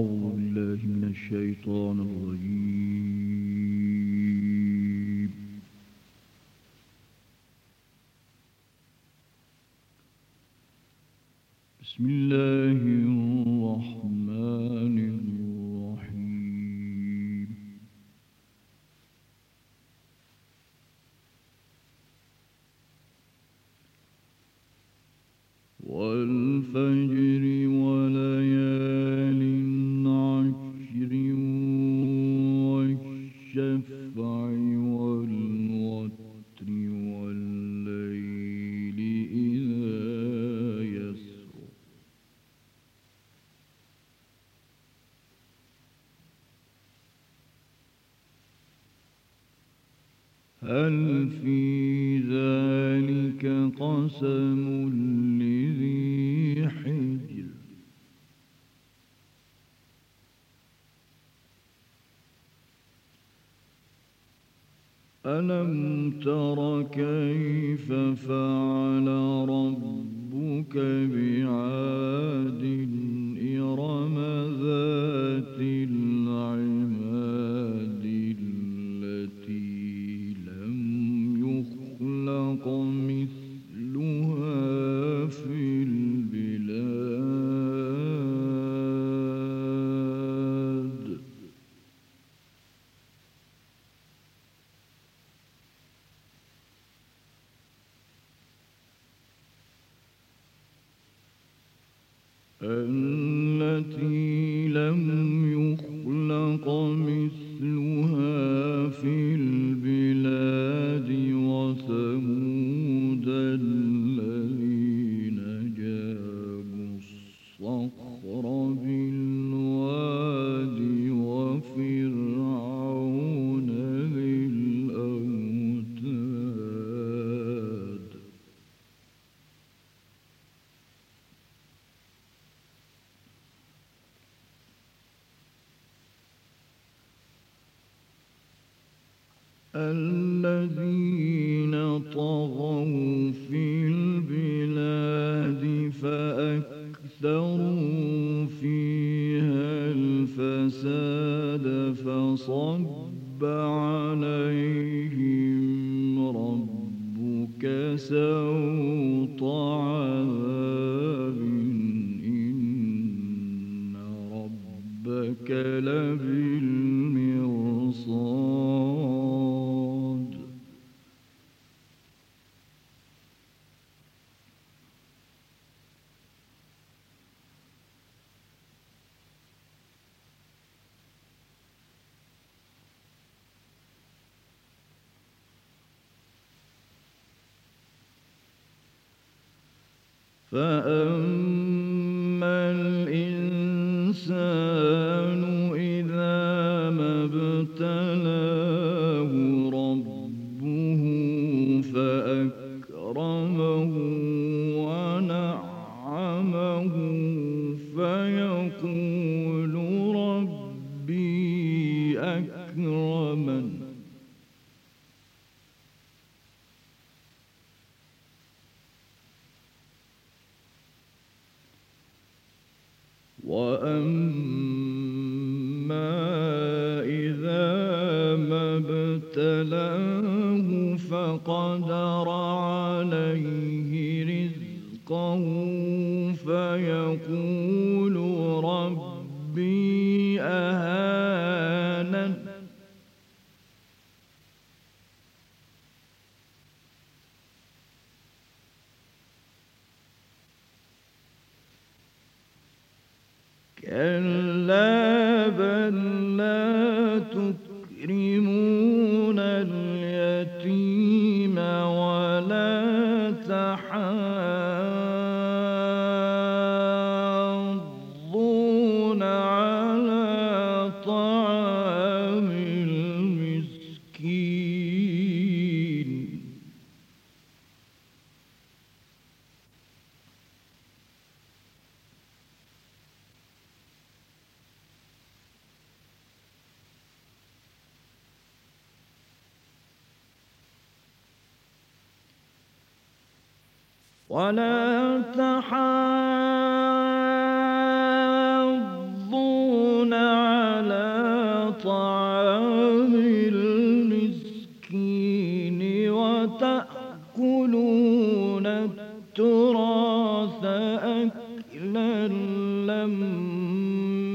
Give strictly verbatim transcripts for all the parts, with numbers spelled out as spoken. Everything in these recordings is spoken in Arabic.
أعوذ بالله من الشيطان الرجيم. بسم الله الرحمن الرحيم. والفجر وليال عشر والشفع والوتر والليل إذا يسر هل في ذلك قسم لذي حجر ألم تر كيف فعل ربك بعاد إرم ذات العماد التي لم يخلق مثلها في البلاد التي لم يخلق مثلها في البلاد وثمود الذين جابوا الصخر بالواد وفرعون ذي الأوتاد الذين طغوا في البلاد فأكثروا فيها الفساد فصب عليهم ربك سوط عذاب إن ربك لبالمرصاد فأما الإنسان إذا ما ابتلاه ربه فأكرمه ونعمه فيقول ربي أكرمن وأما إذا ما ابتلاه فقدر عليه رزقه فيقول ربي أهانن كلا بل لا تكرمون اليتيم ولا تحاضون على طعام المسكين ولا تحاضون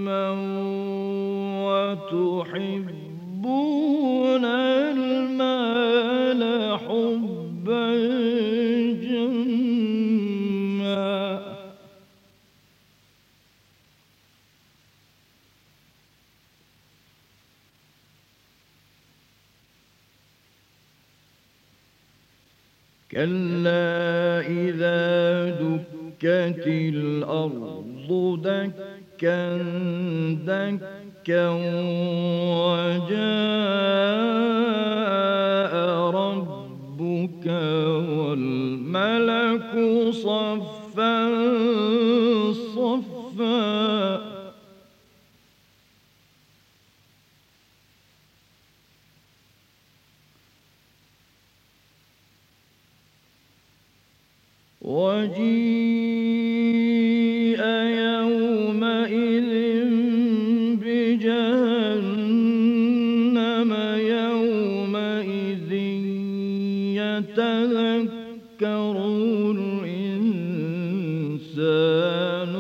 وتحبون المال حبا جما كلا إذا دكت الأرض دكا دكا وجاء ربك والملك صفا صفا وجيء يومئذ بجهنم يومئذ يتذكر الإنسان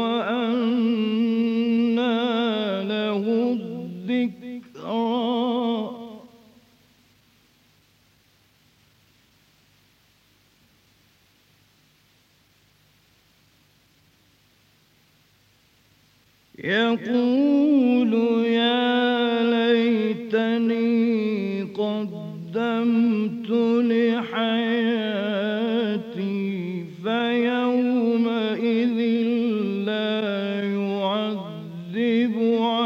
وأنى له الذكرى يقول يا ليتني قدمت لحياتي فيومئذ لا يعذب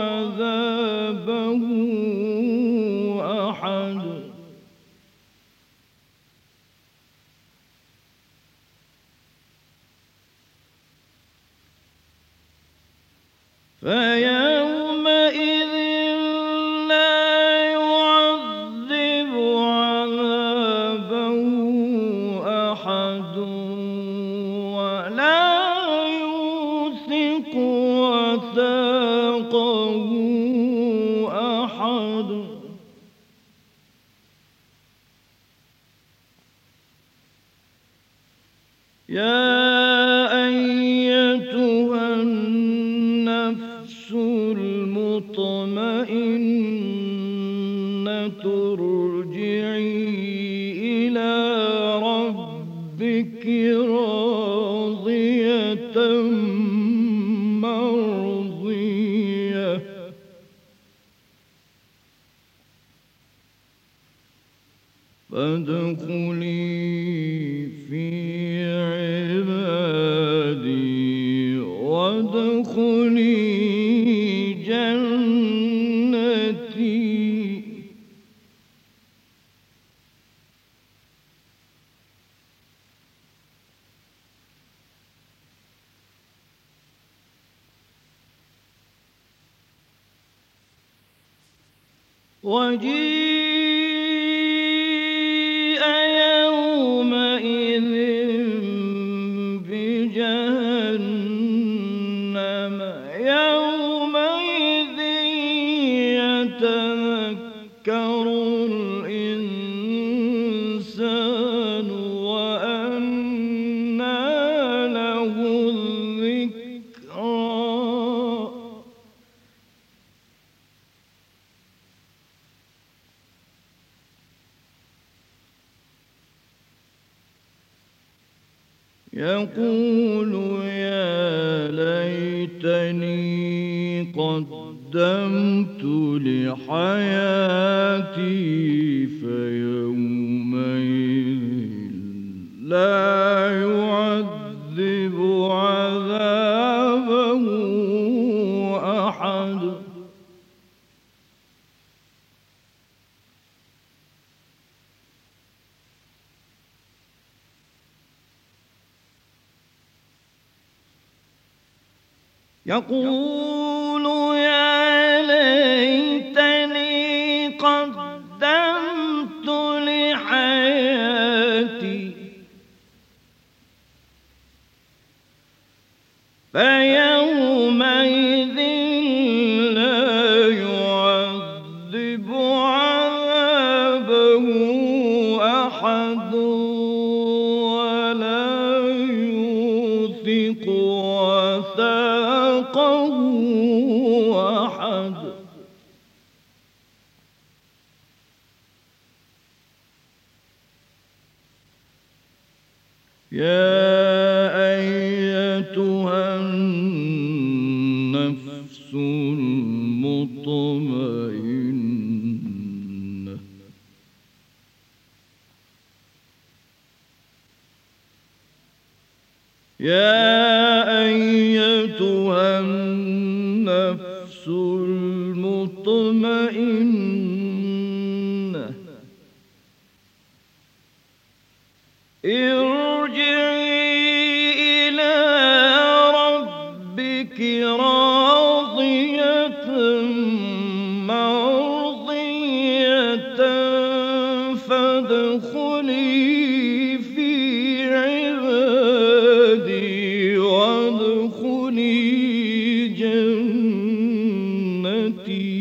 عذابه أحد فيومئذ لا يعذب عذابه أحد ولا يوثق وثاقه أحد يا أيتها النفس المطمئنة ارجعي إلى ربك راضية مرضية فادخلي في عبادي وادخلي جنتي وجيء يومئذ بجهنم يومئذ يتذكر الإنسان وأنى له الذكرى يقول يا ليتني قدمت لحياتي فيومئذ لا يعذب عذابه أحد يقول يا ليتني قدمت لحياتي فيومئذ لا يعذب عذابه أحد ولا يوثق وثاقه أحد. يا أيتها النفس المطمئنة يا أيتها النفس المطمئنة ارجعي إلى ربك راضية مرضية فادخلي في عبادي وادخلي جنتي.